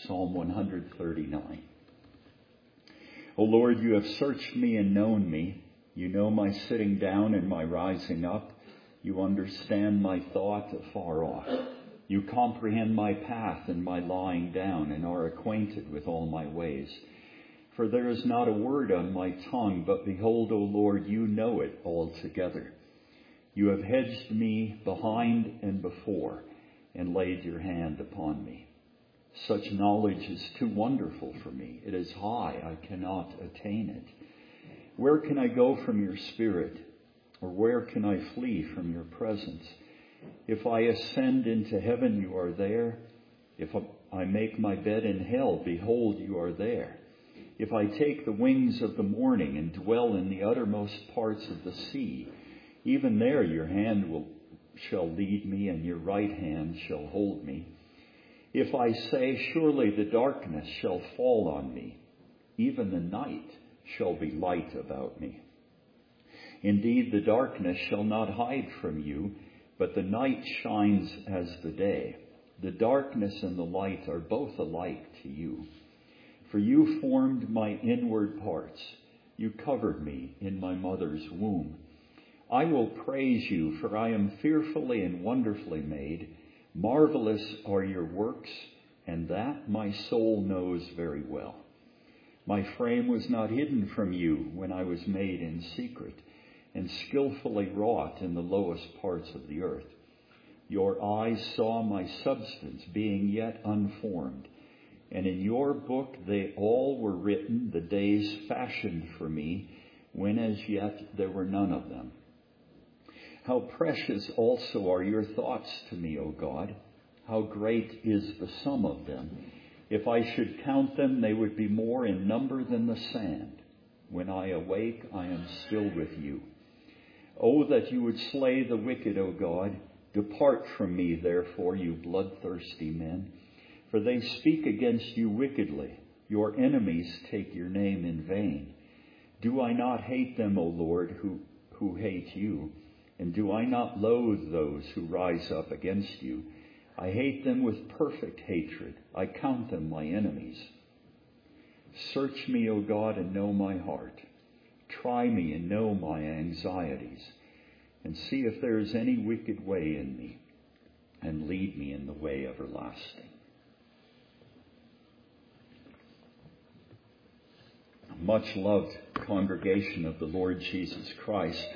Psalm 139. O Lord, you have searched me and known me. You know my sitting down and my rising up. You understand my thought afar off. You comprehend my path and my lying down, and are acquainted with all my ways. For there is not a word on my tongue, but behold, O Lord, you know it altogether. You have hedged me behind and before, and laid your hand upon me. Such knowledge is too wonderful for me. It is high, I cannot attain it. Where can I go from your spirit? Or where can I flee from your presence? If I ascend into heaven, you are there. If I make my bed in hell, behold, you are there. If I take the wings of the morning and dwell in the uttermost parts of the sea, even there your hand shall lead me, and your right hand shall hold me. If I say, surely the darkness shall fall on me, even the night shall be light about me. Indeed, the darkness shall not hide from you, but the night shines as the day. The darkness and the light are both alike to you. For you formed my inward parts. You covered me in my mother's womb. I will praise you, for I am fearfully and wonderfully made. Marvelous are your works, and that my soul knows very well. My frame was not hidden from you when I was made in secret, and skillfully wrought in the lowest parts of the earth. Your eyes saw my substance being yet unformed, and in your book they all were written, the days fashioned for me, when as yet there were none of them. How precious also are your thoughts to me, O God. How great is the sum of them. If I should count them, they would be more in number than the sand. When I awake, I am still with you. Oh, that you would slay the wicked, O God. Depart from me, therefore, you bloodthirsty men. For they speak against you wickedly. Your enemies take your name in vain. Do I not hate them, O Lord, who hate you? And do I not loathe those who rise up against you? I hate them with perfect hatred. I count them my enemies. Search me, O God, and know my heart. Try me and know my anxieties. And see if there is any wicked way in me, and lead me in the way everlasting. Much loved congregation of the Lord Jesus Christ.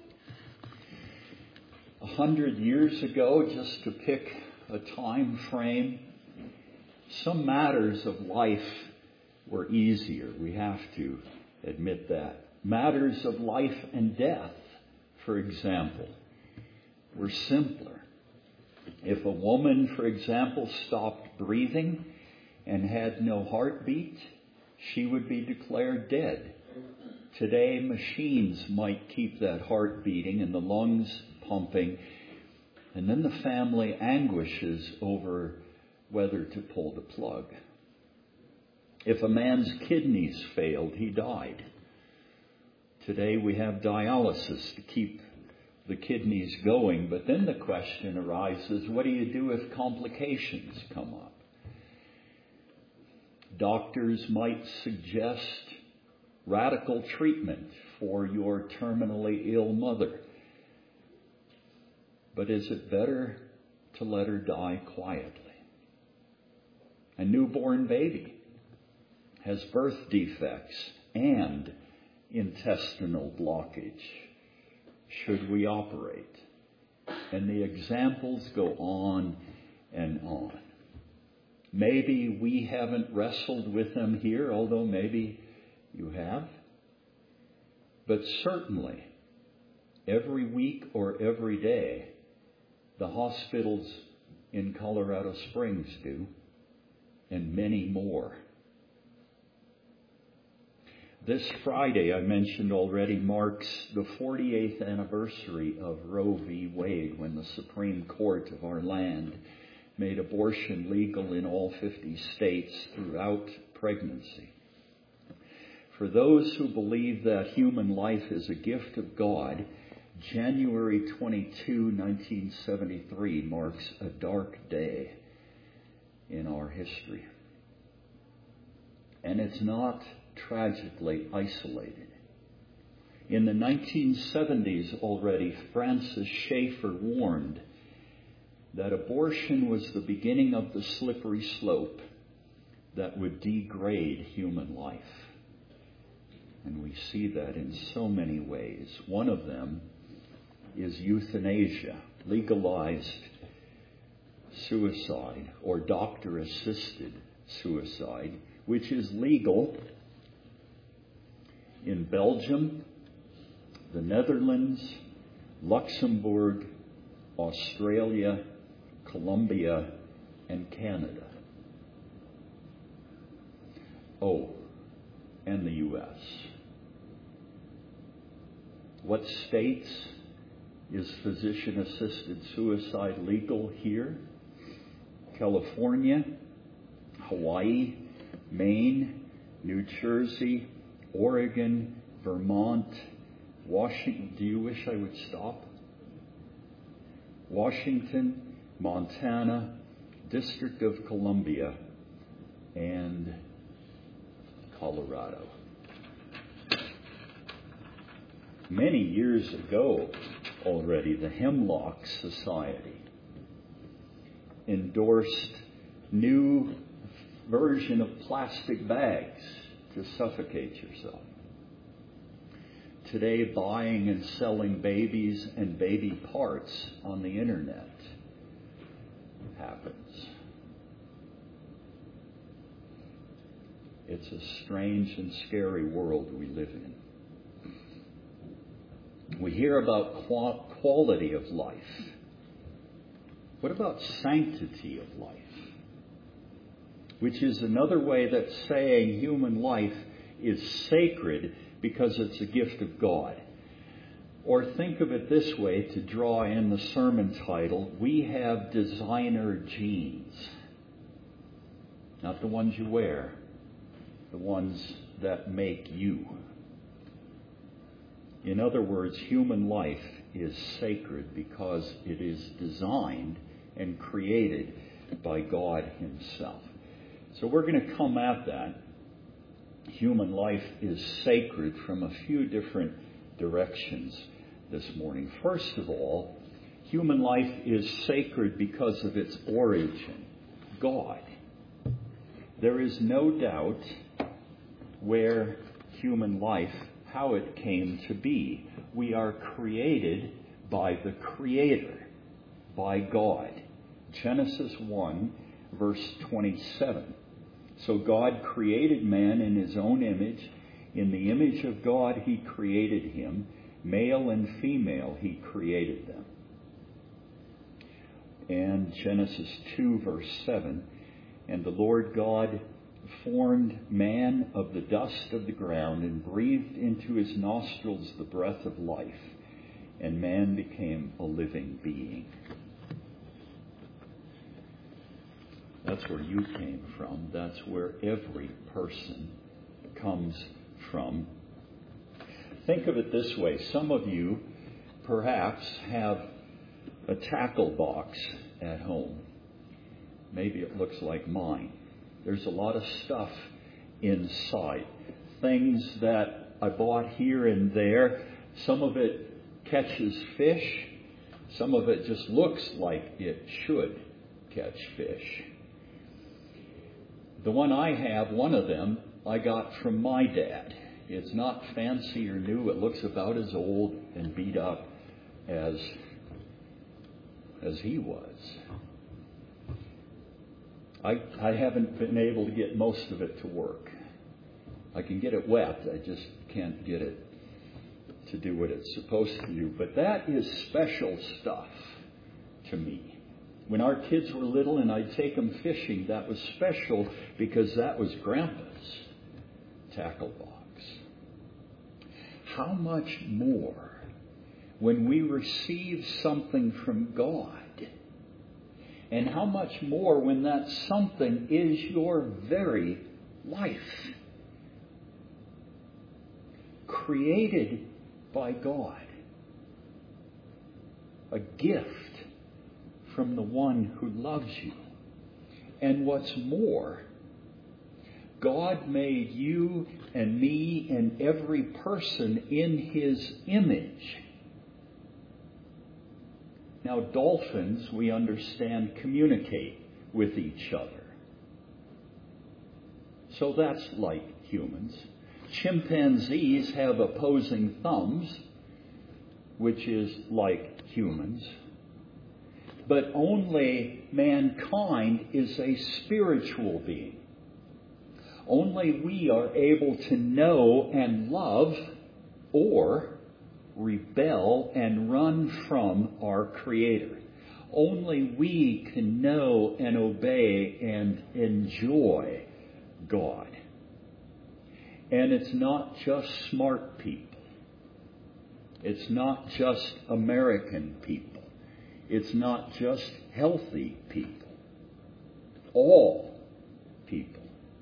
100 years ago, just to pick a time frame, some matters of life were easier. We have to admit that. Matters of life and death, for example, were simpler. If a woman, for example, stopped breathing and had no heartbeat, she would be declared dead. Today, machines might keep that heart beating and the lungs pumping, and then the family anguishes over whether to pull the plug. If a man's kidneys failed, he died. Today we have dialysis to keep the kidneys going, but then the question arises, what do you do if complications come up? Doctors might suggest radical treatment for your terminally ill mother. But is it better to let her die quietly? A newborn baby has birth defects and intestinal blockage. Should we operate? And the examples go on and on. Maybe we haven't wrestled with them here, although maybe you have. But certainly, every week or every day, the hospitals in Colorado Springs do, and many more. This Friday, I mentioned already, marks the 48th anniversary of Roe v. Wade, when the Supreme Court of our land made abortion legal in all 50 states throughout pregnancy. For those who believe that human life is a gift of God, January 22, 1973 marks a dark day in our history. And it's not tragically isolated. In the 1970s already, Francis Schaeffer warned that abortion was the beginning of the slippery slope that would degrade human life. And we see that in so many ways. One of them is euthanasia, legalized suicide or doctor-assisted suicide, which is legal in Belgium, the Netherlands, Luxembourg, Australia, Colombia, and Canada. Oh, and the U.S. What states is physician-assisted suicide legal here? California, Hawaii, Maine, New Jersey, Oregon, Vermont, Washington. Do you wish I would stop? Washington, Montana, District of Columbia, and Colorado. Many years ago already, the Hemlock Society endorsed new version of plastic bags to suffocate yourself. Today, buying and selling babies and baby parts on the internet happens. It's a strange and scary world we live in. We hear about quality of life. What about sanctity of life? Which is another way that's saying human life is sacred because it's a gift of God. Or think of it this way, to draw in the sermon title, we have designer genes. Not the ones you wear, the ones that make you. In other words, human life is sacred because it is designed and created by God Himself. So we're going to come at that. Human life is sacred from a few different directions this morning. First of all, human life is sacred because of its origin, God. There is no doubt where human life, how it came to be. We are created by the Creator, by God. Genesis 1, verse 27. So God created man in His own image. In the image of God He created him. Male and female He created them. And Genesis 2, verse 7. And the Lord God formed man of the dust of the ground and breathed into his nostrils the breath of life. And man became a living being. That's where you came from. That's where every person comes from. Think of it this way. Some of you perhaps have a tackle box at home. Maybe it looks like mine. There's a lot of stuff inside. Things that I bought here and there. Some of it catches fish. Some of it just looks like it should catch fish. The one I have, one of them, I got from my dad. It's not fancy or new. It looks about as old and beat up as he was. I haven't been able to get most of it to work. I can get it wet. I just can't get it to do what it's supposed to do. But that is special stuff to me. When our kids were little and I'd take them fishing, that was special because that was Grandpa's tackle box. How much more when we receive something from God? And how much more when that something is your very life? Created by God. A gift from the one who loves you. And what's more, God made you and me and every person in His image. Now, dolphins, we understand, communicate with each other. So that's like humans. Chimpanzees have opposing thumbs, which is like humans. But only mankind is a spiritual being. Only we are able to know and love or rebel and run from our Creator. Only we can know and obey and enjoy God. And it's not just smart people. It's not just American people. It's not just healthy people. All people.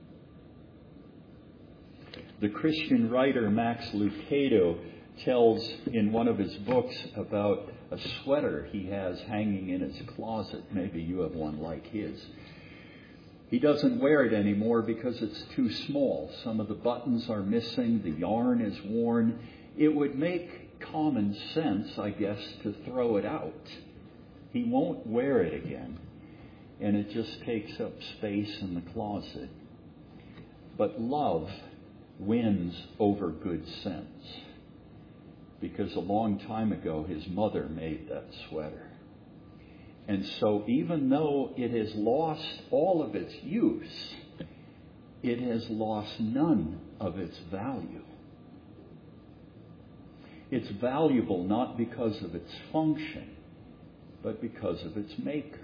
The Christian writer Max Lucado tells in one of his books about a sweater he has hanging in his closet. Maybe you have one like his. He doesn't wear it anymore because it's too small. Some of the buttons are missing. The yarn is worn. It would make common sense, I guess, to throw it out. He won't wear it again. And it just takes up space in the closet. But love wins over good sense. Because a long time ago, his mother made that sweater. And so even though it has lost all of its use, it has lost none of its value. It's valuable not because of its function, but because of its maker.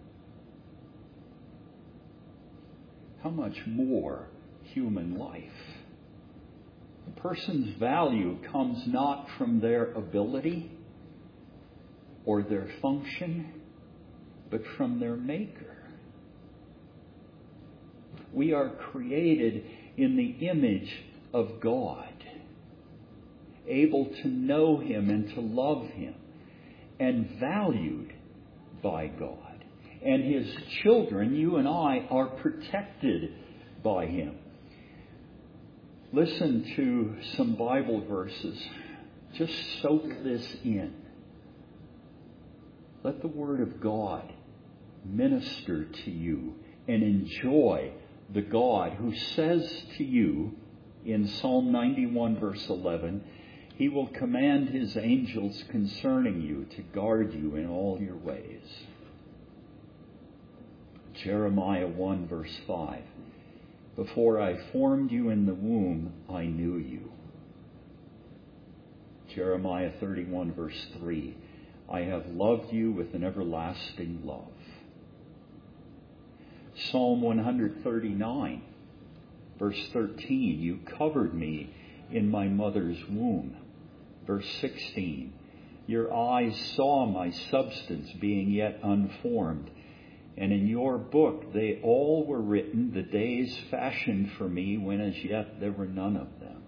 How much more human life? A person's value comes not from their ability or their function, but from their maker. We are created in the image of God, able to know Him and to love Him, and valued by God. And His children, you and I, are protected by Him. Listen to some Bible verses. Just soak this in. Let the Word of God minister to you and enjoy the God who says to you in Psalm 91 verse 11, He will command His angels concerning you to guard you in all your ways. Jeremiah 1 verse 5, before I formed you in the womb, I knew you. Jeremiah 31 verse 3, I have loved you with an everlasting love. Psalm 139 verse 13, you covered me in my mother's womb. Verse 16, your eyes saw my substance being yet unformed, and in your book they all were written, the days fashioned for me when as yet there were none of them.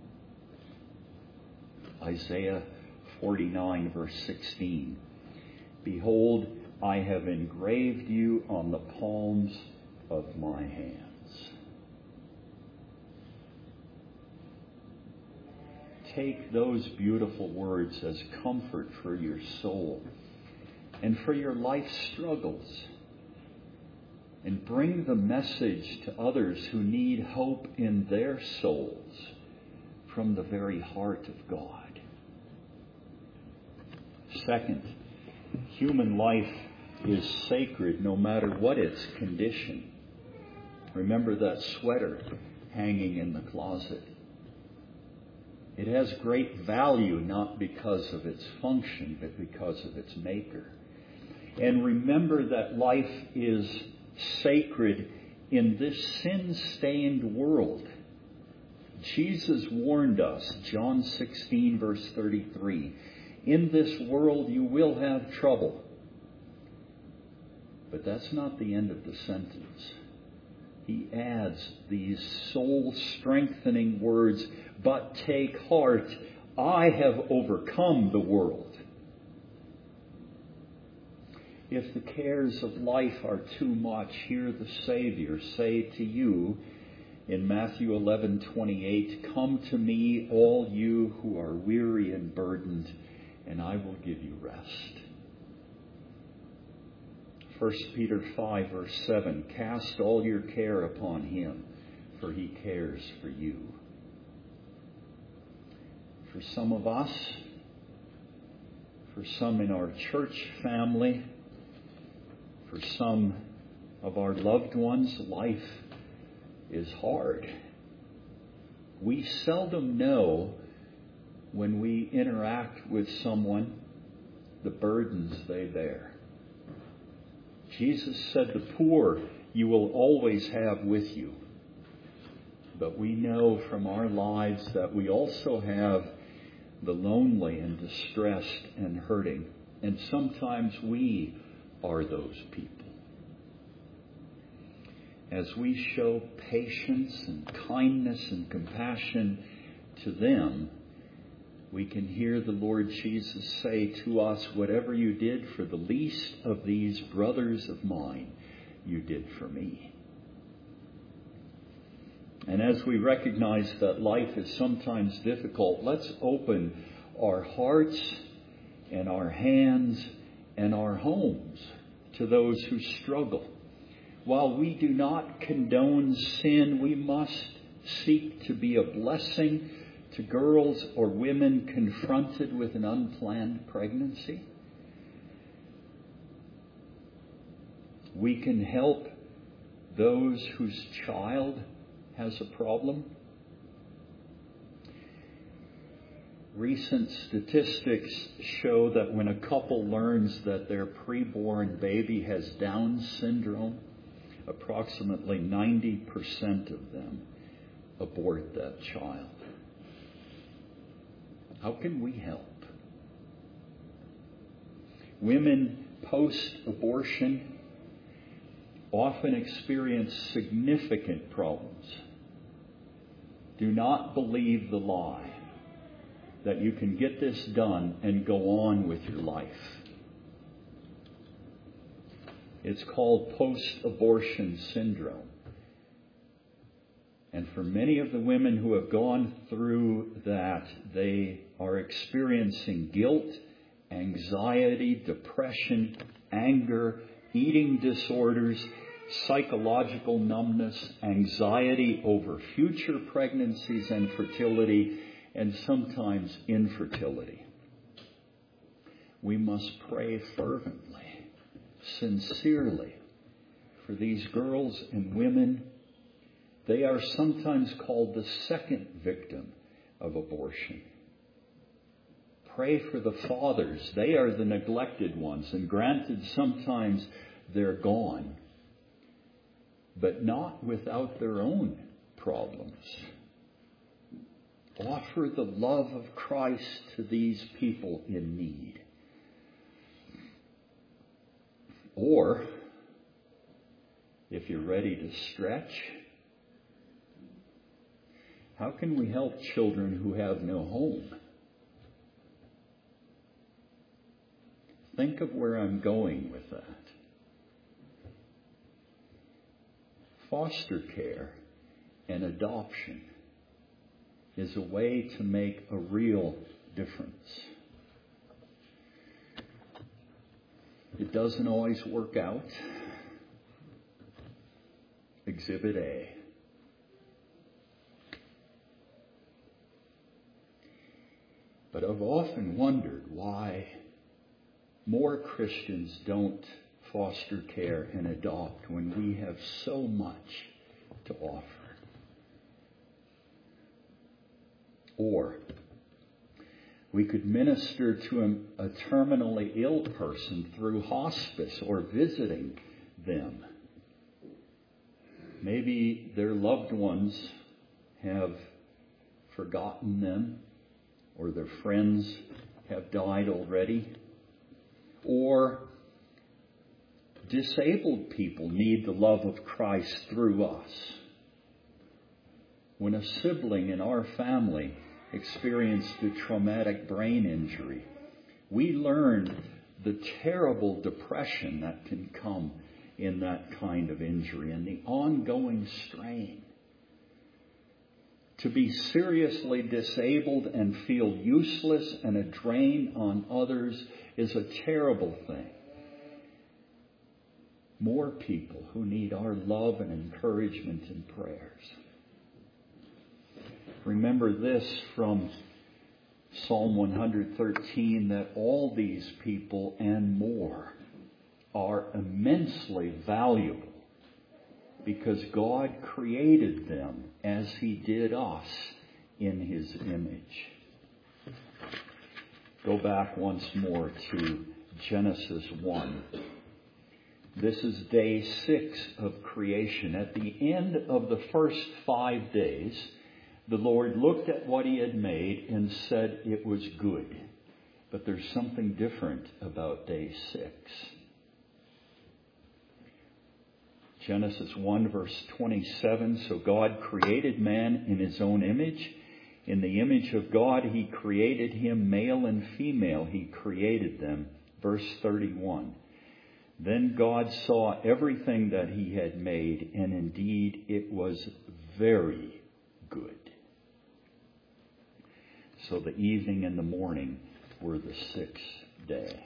Isaiah 49 verse 16, behold, I have engraved you on the palms of my hands. Take those beautiful words as comfort for your soul and for your life struggles. And bring the message to others who need hope in their souls from the very heart of God. Second, human life is sacred no matter what its condition. Remember that sweater hanging in the closet. It has great value not because of its function, but because of its maker. And remember that life is sacred in this sin-stained world. Jesus warned us, John 16 verse 33, in this world you will have trouble. But that's not the end of the sentence. He adds these soul-strengthening words, but take heart, I have overcome the world. If the cares of life are too much, hear the Savior say to you, in Matthew 11:28, "Come to me, all you who are weary and burdened, and I will give you rest." 1 Peter 5, verse 7, "Cast all your care upon him, for he cares for you." For some of us, for some in our church family, for some of our loved ones, life is hard. We seldom know when we interact with someone the burdens they bear. Jesus said, "The poor you will always have with you." But we know from our lives that we also have the lonely and distressed and hurting. And sometimes we are those people. As we show patience and kindness and compassion to them, we can hear the Lord Jesus say to us, "Whatever you did for the least of these brothers of mine, you did for me." And as we recognize that life is sometimes difficult, let's open our hearts and our hands and our homes to those who struggle. While we do not condone sin, we must seek to be a blessing to girls or women confronted with an unplanned pregnancy. We can help those whose child has a problem. Recent statistics show that when a couple learns that their preborn baby has Down syndrome, approximately 90% of them abort that child. How can we help? Women post-abortion often experience significant problems. Do not believe the lie that you can get this done and go on with your life. It's called post-abortion syndrome. And for many of the women who have gone through that, they are experiencing guilt, anxiety, depression, anger, eating disorders, psychological numbness, anxiety over future pregnancies and fertility, and sometimes infertility. We must pray fervently, sincerely, for these girls and women. They are sometimes called the second victim of abortion. Pray for the fathers. They are the neglected ones, and granted, sometimes they're gone, but not without their own problems. Offer the love of Christ to these people in need. Or, if you're ready to stretch, how can we help children who have no home? Think of where I'm going with that. Foster care and adoption is a way to make a real difference. It doesn't always work out. Exhibit A. But I've often wondered why more Christians don't foster care and adopt when we have so much to offer. Or we could minister to a terminally ill person through hospice or visiting them. Maybe their loved ones have forgotten them, or their friends have died already. Or disabled people need the love of Christ through us. When a sibling in our family experienced a traumatic brain injury, we learned the terrible depression that can come in that kind of injury and the ongoing strain. To be seriously disabled and feel useless and a drain on others is a terrible thing. More people who need our love and encouragement and prayers. Remember this from Psalm 113, that all these people and more are immensely valuable because God created them as He did us in His image. Go back once more to Genesis 1. This is day 6 of creation. At the end of the first 5 days, the Lord looked at what He had made and said it was good. But there's something different about day 6. Genesis 1 verse 27, so God created man in His own image. In the image of God He created him, male and female He created them. Verse 31. Then God saw everything that He had made, and indeed it was very good. So the evening and the morning were the 6th day.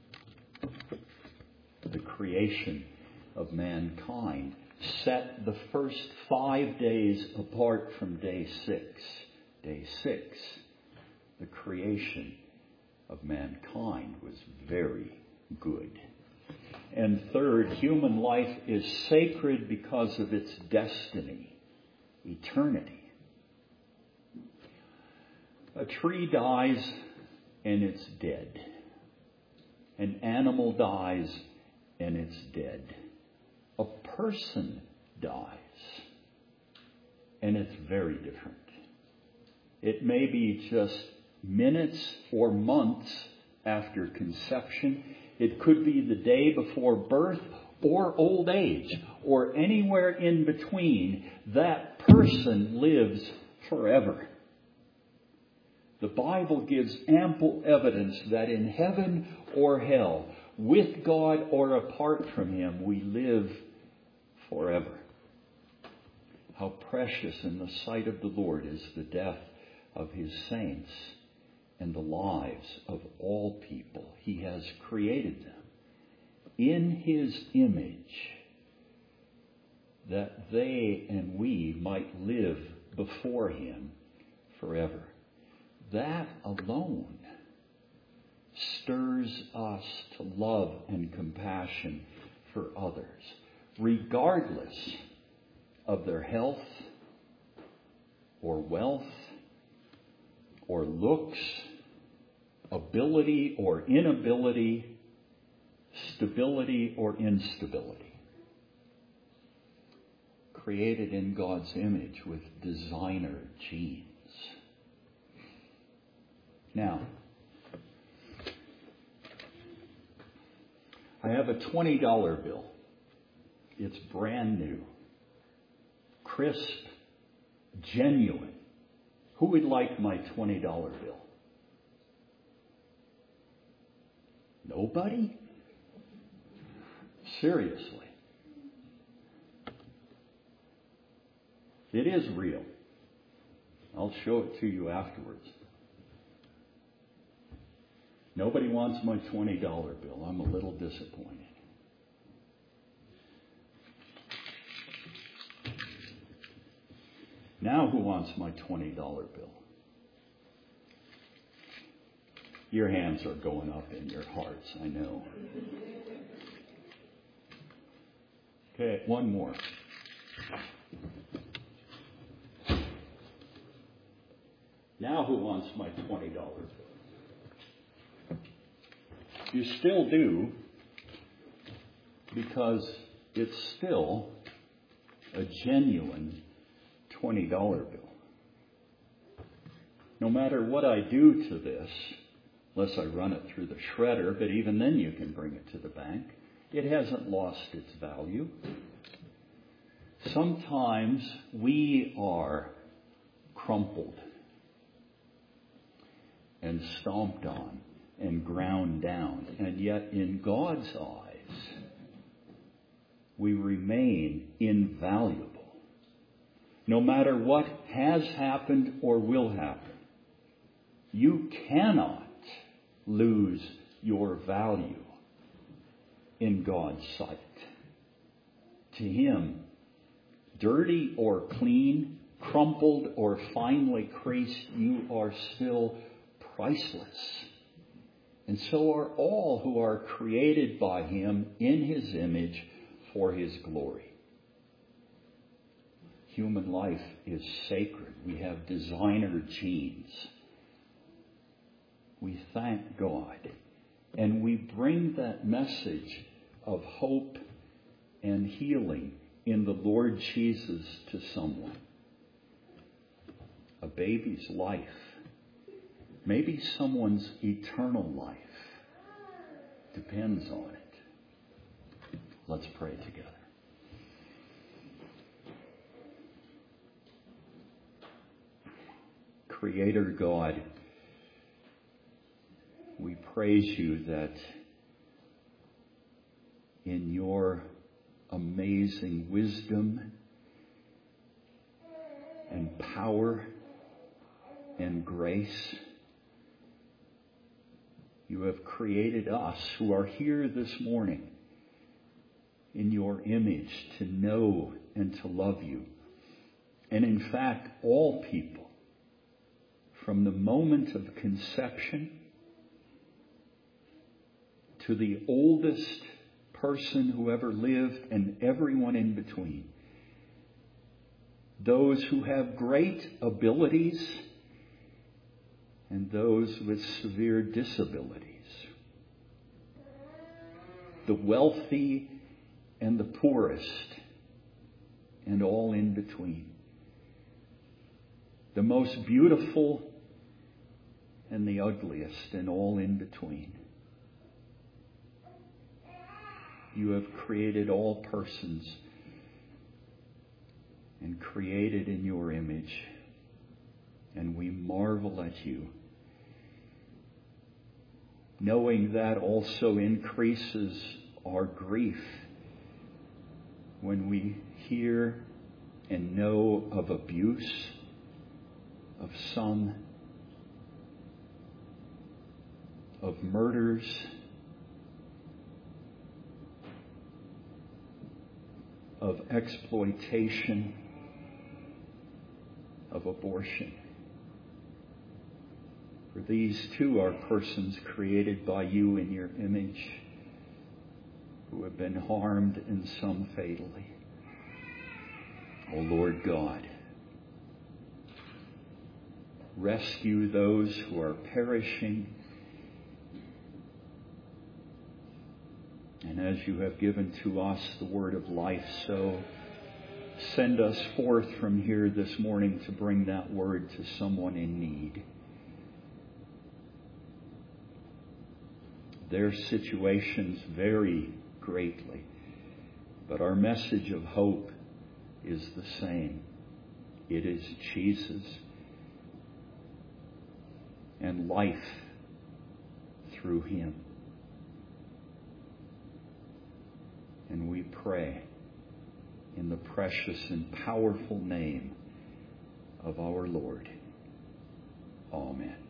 The creation of mankind set the first 5 days apart from day 6. Day 6, the creation of mankind was very good. And third, human life is sacred because of its destiny, eternity. A tree dies and it's dead. An animal dies and it's dead. A person dies and it's very different. It may be just minutes or months after conception. It could be the day before birth or old age or anywhere in between. That person lives forever. The Bible gives ample evidence that in heaven or hell, with God or apart from Him, we live forever. How precious in the sight of the Lord is the death of His saints and the lives of all people. He has created them in His image that they and we might live before Him forever. That alone stirs us to love and compassion for others, regardless of their health or wealth or looks, ability or inability, stability or instability. Created in God's image with designer genes. Now, I have a $20 bill. It's brand new, crisp, genuine. Who would like my $20 bill? Nobody? Seriously. It is real. I'll show it to you afterwards. Nobody wants my $20 bill. I'm a little disappointed. Now who wants my $20 bill? Your hands are going up in your hearts, I know. Okay, one more. Now who wants my $20 bill? You still do, because it's still a genuine $20 bill. No matter what I do to this, unless I run it through the shredder, but even then you can bring it to the bank, it hasn't lost its value. Sometimes we are crumpled and stomped on and ground down, and yet in God's eyes we remain invaluable. no matter what has happened or will happen, you cannot lose your value in God's sight. To Him, dirty or clean, crumpled or finely creased, you are still priceless. And so are all who are created by Him in His image for His glory. Human life is sacred. We have designer genes. We thank God. And we bring that message of hope and healing in the Lord Jesus to someone. A baby's life. Maybe someone's eternal life depends on it. Let's pray together. Creator God, we praise you that in your amazing wisdom and power and grace, you have created us who are here this morning in your image to know and to love you. And in fact, all people, from the moment of conception to the oldest person who ever lived and everyone in between, those who have great abilities and those with severe disabilities, the wealthy and the poorest, and all in between, the most beautiful and the ugliest, and all in between. You have created all persons and created in your image, and we marvel at you. Knowing that also increases our grief when we hear and know of abuse of some, of murders, of exploitation, of abortion. For these too are persons created by you in your image who have been harmed and some fatally. O Lord God, rescue those who are perishing. And as you have given to us the word of life, so send us forth from here this morning to bring that word to someone in need. Their situations vary greatly, but our message of hope is the same. It is Jesus and life through Him. And we pray in the precious and powerful name of our Lord. Amen.